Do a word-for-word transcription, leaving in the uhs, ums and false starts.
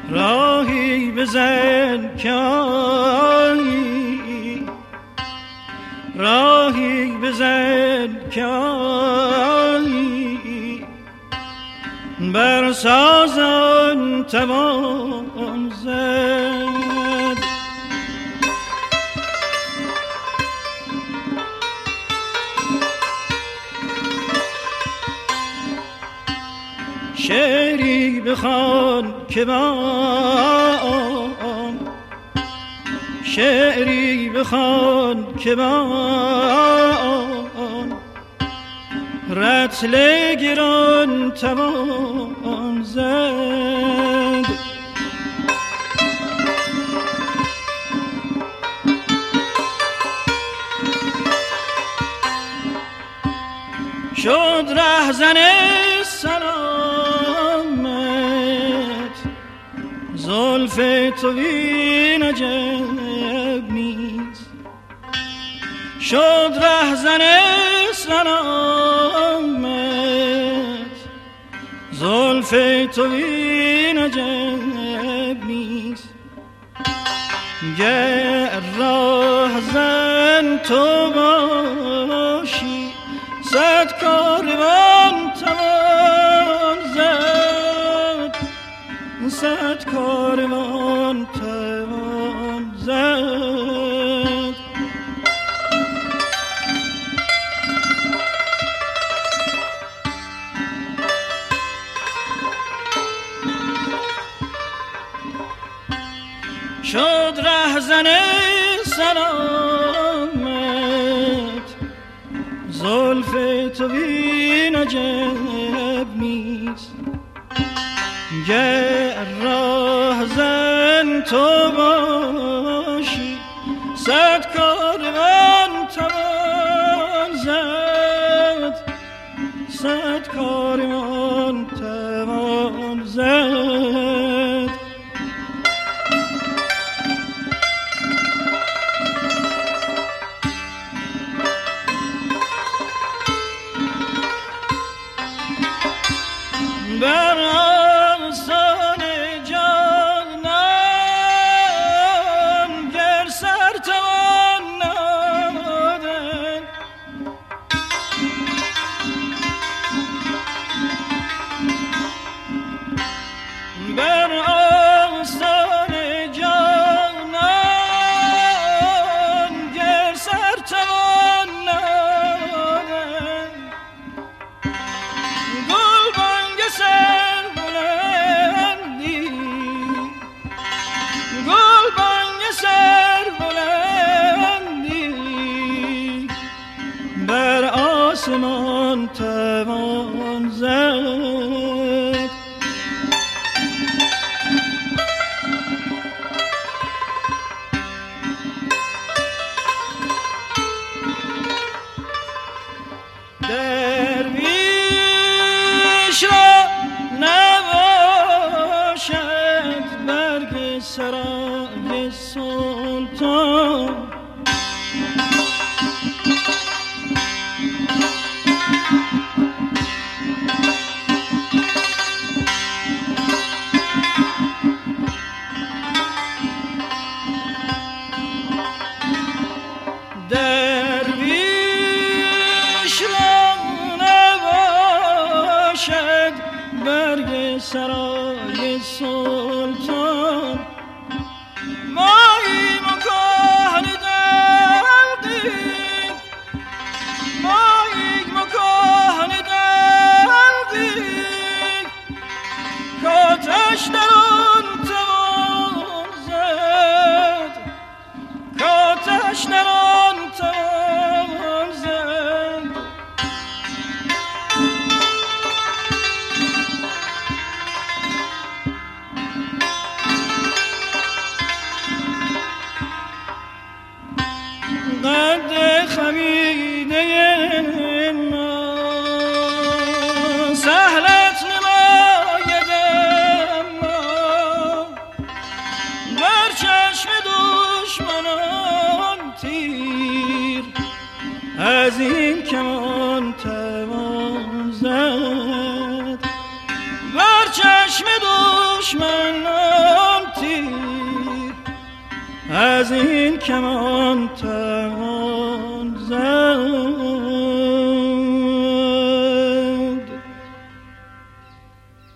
راهی بزن که آیی، راهی بزن که آیی، بر سازان توان زد. شعری بخوان که من، شعری بخوان که من، رطل گران توان زد. شد رهزن سلامت، زلف تو این عجب نیست. شد رهزن سلامت، زلف تو این عجب نیست. گر راهزن تو باشی، صد کاروان توان زد، صد کاروان توان زد. شد رهزن سلامت، زلف تو این عجب نیست. گر راهزن تو باشی، صد کاروان توان زد، صد کاروان توان زد. بر آستان جانان گر سر توان نهادن، بر آستان جانان گر سر توان نهادن، سر بلندی، گل بانگ سر بلندی، بر آسمان توان زد. درویش را نباشد برگ سرای سلطان، درویش را نباشد برگ سرای سلطان. ماییم و کهنه دردیم، ماییم و کهنه دردیم، کاتش در آن توان زد، کاتش در آن توان زد. قد خمیده ما سهلت نماید، اما بر چشم دشمنان تیر از این کمان توان زد، بر چشم دشمنان از این کمان